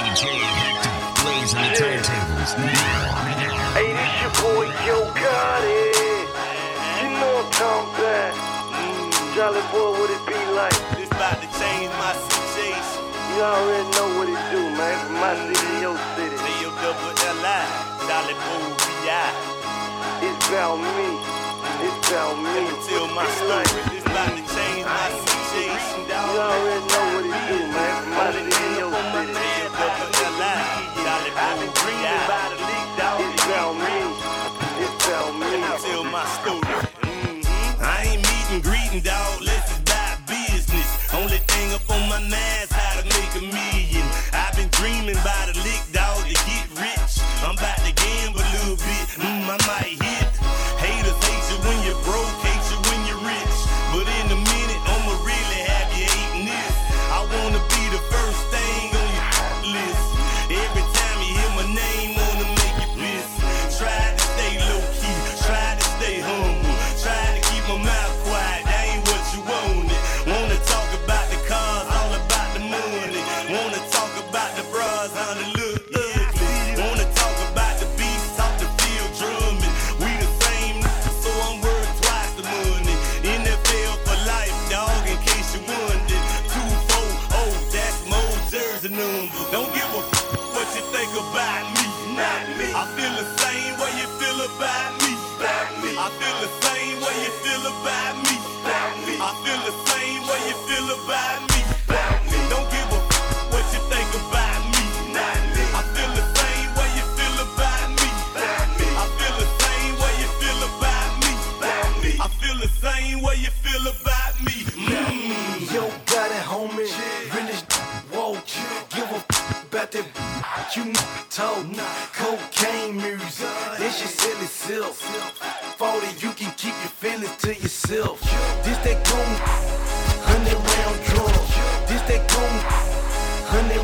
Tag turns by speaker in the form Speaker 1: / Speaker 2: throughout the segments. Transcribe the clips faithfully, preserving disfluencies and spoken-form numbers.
Speaker 1: Blazing the turntables.
Speaker 2: Hey, this your boy Yo Gotti. You know I'm talking about. Jolly boy, what it be like?
Speaker 3: This about to change my situation.
Speaker 2: You already know what it do, man. From my city to your city.
Speaker 3: J O double L I, Jolly boy V I.
Speaker 2: It's about me. It's about me.
Speaker 3: Let me tell my story. This about to change my situation.
Speaker 2: You already know what it do, man. From my city to your city.
Speaker 3: J O double L I, Jolly boy V I.
Speaker 2: It's about me. It's about me.
Speaker 3: Let me tell my story. Mm-hmm. I ain't meeting, greeting, dog. Let's just buy business. Only thing up on my mind's how to make a million. I've been dreaming about a lick, dog, to get rich. I'm about to gamble a little bit. Mm, I might hit. Haters hate you when you're broke, hate you when you're rich. But in a minute, I'ma really have you hating this. I wanna be the first thing on your list. Every time you hear my name, wanna make you piss. Try to stay low key, try to stay humble, try to keep my mouth quiet. That ain't what you wanted. Wanna talk about the cars, all about the money. Wanna talk about the bras, how they look ugly. Wanna talk about the beats, talk the field drumming. We the same, so I'm worth twice the money. N F L for life, dog, in case you wondered. Two, four, oh, that's Mo jersey number. Don't give a f what you think about me. Not me. I feel the same way you feel about me. About me. I feel the same way you feel about me. About me. I feel the same way you feel about me. About me. Don't give a f what you think about me. Not me. I feel the same way you feel about me. About me. I feel the same way you feel about me. About me. I feel the same way you feel about me. Mm.
Speaker 2: Yo got it, homie. Really whoa. Give a f about that you told. Cocaine music. This shit sell itself. forty, you can keep your feelings to yourself. This that goon, hundred round drum. This that goon, hundred.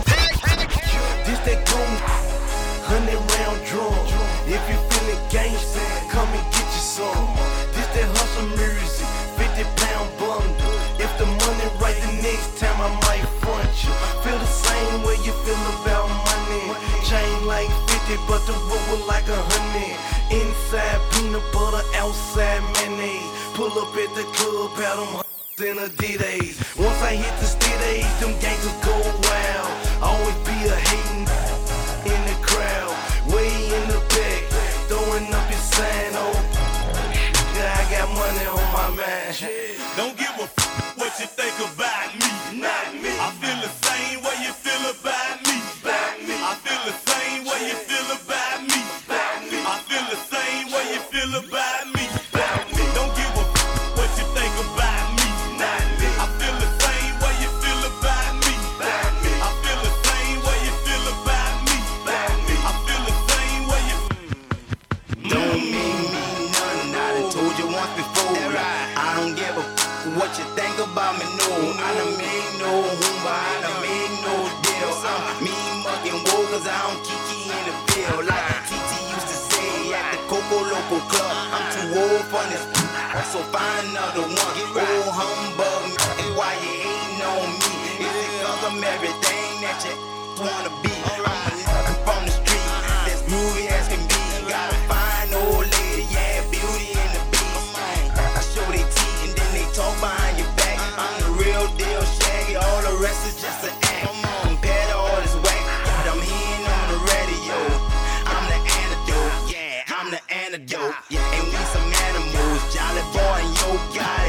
Speaker 2: This that goon, hundred round drum. If you feeling gangsta, come and get you some. This that hustle music, fifty pound bundle. If the money right, the next time I might front you. Feel the same way you feel about money. Chain like fifty, but the rubber like a hundred. Inside peanut butter, outside mayonnaise. Pull up at the club, out them in Adidas. Once I hit the stage, them gangsters go wild. Always be a hating in the crowd, way in the back, throwing up his sign. Oh, yeah, I got money on my mind.
Speaker 3: Don't give a f what you think about me. Not me. I feel the same way you feel about me. About me. I feel the same way you feel about me. About me. I feel the same way you feel about me. About me. Don't give a f what you think about me. Not me. I feel the same way you feel about me. About me. I feel the same way you feel about me. About me. I feel the same way you.
Speaker 4: Don't mean me nothing. I done told you once before. I don't give a f what you think about me. No, I done made no hoomba. I done made no deal. I'm mean mugging woe, cause I don't kiki in the bill. Like T T used to say at the Coco Local Club. I'm too old for this, so find another one. Old humbug, why you hating on me? Is it cause I'm everything that you wanna be? I'm a nigga from the street, that's groovy as can be. Got a fine old lady, yeah, beauty in the beast. I show they teeth and then they talk behind your back. I'm the real deal, Shaggy, all the rest is just an act. Compared to all this whack that I'm hearing on the radio, I'm the antidote, yeah, I'm the antidote. Yeah, and we some animals, Jolly boy and Yo Gotti.